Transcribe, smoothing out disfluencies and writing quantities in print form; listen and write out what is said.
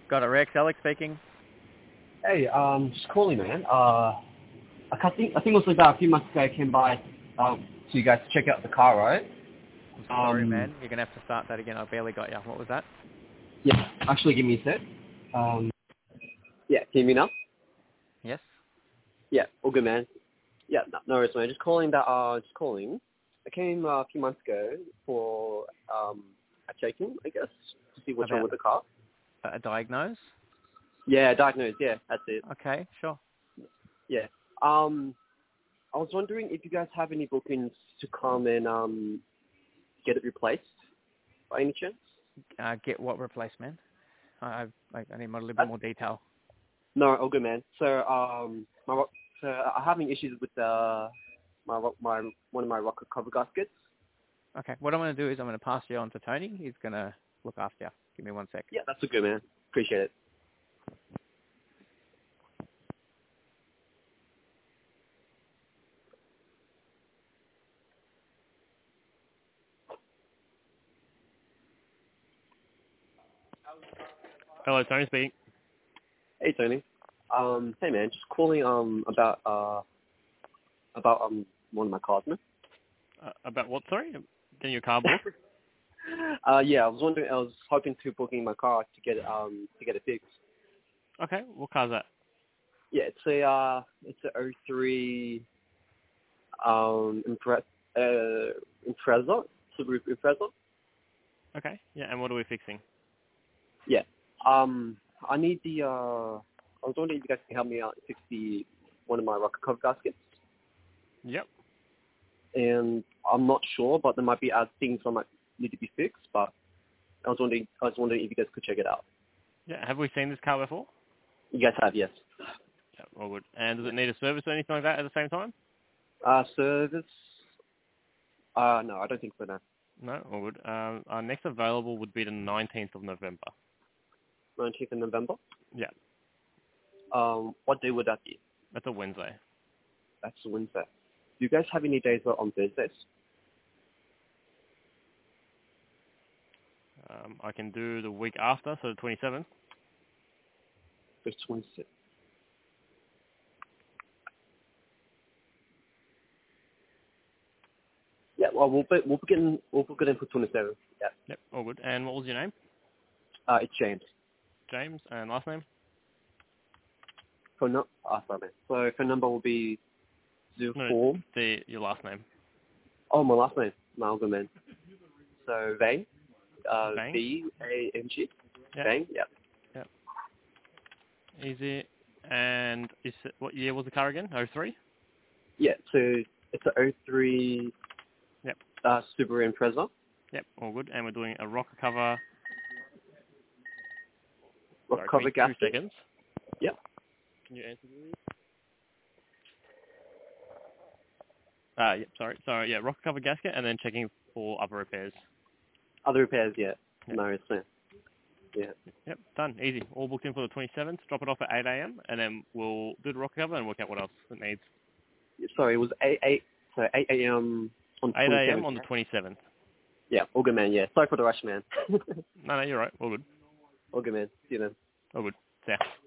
Got it, Rex. Alex speaking. Hey, just calling, man. I think it was about a few months ago I came by to you guys to check out the car, right? I'm sorry, man. You're going to have to start that again. I barely got you. What was that? Yeah, actually, give me a sec. Yeah, can you hear me now? Yes? Yeah, all good, man. Yeah, no worries, man. Just calling. I came a few months ago for a check-in, I guess, to see what's wrong with the car. A diagnose? Yeah, diagnosed. Yeah, that's it. Okay, sure. Yeah. I was wondering if you guys have any bookings to come and get it replaced by any chance? Get what replacement? I need a little bit more detail. No, all good, man. So, I'm having issues with one of my rocker cover gaskets. Okay, what I'm going to do is I'm going to pass you on to Tony. He's going to look after you. Give me 1 sec. Yeah, that's all good, man. Appreciate it. Hello, Tony speaking. Hey, Tony. Hey, man. Just calling about one of my cars, man. About what, sorry? Getting your car booked? Yeah, I was hoping to booking my car to get it fixed. Okay, what car's that? Yeah, it's a 03 Impreza, Subaru Impreza. Okay, yeah, and what are we fixing? Yeah. I need I was wondering if you guys can help me out fix one of my rocker cover gaskets. Yep. And I'm not sure, but there might be other things that might need to be fixed. But I was wondering if you guys could check it out. Yeah, have we seen this car before? You guys have, yes. Yeah, all good. And does it need a service or anything like that at the same time? Service? No, I don't think so, no. No, all good. Our next available would be the 19th of November. 19th of November? Yeah. What day would that be? That's a Wednesday. That's a Wednesday. Do you guys have any days on Thursdays? I can do the week after, so the 27th. The 26th. Yeah, well, we'll book it in for 27th. Yeah. Yep, all good. And what was your name? It's James. James, and last name? Sorry, man. So phone number will be 04. No, your last name. Oh, my last name. Malcolm, man. So Vang. Vang? V-A-N-G. Yep. Vang, yeah. Yep. Easy. And what year was the car again? 03? Yeah, so it's a 03 Yep. Subaru Impreza. Yep, all good. And we're doing a rocker cover. Rocker cover gasket. 2 seconds. Yep. Can you answer please? Yep, sorry. Yeah, rocker cover gasket and then checking for other repairs. Other repairs, yeah. Yep. No, it's not. Yeah. Yep, done. Easy. All booked in for the 27th. Drop it off at 8 a.m. and then we'll do the rocker cover and work out what else it needs. Sorry, it was 8 a.m. on the 8 27th. a.m. on the 27th. Yeah, all good, man, yeah. Sorry for the rush, man. No, you're right. All good. All good, man. See you then. All good. Yeah.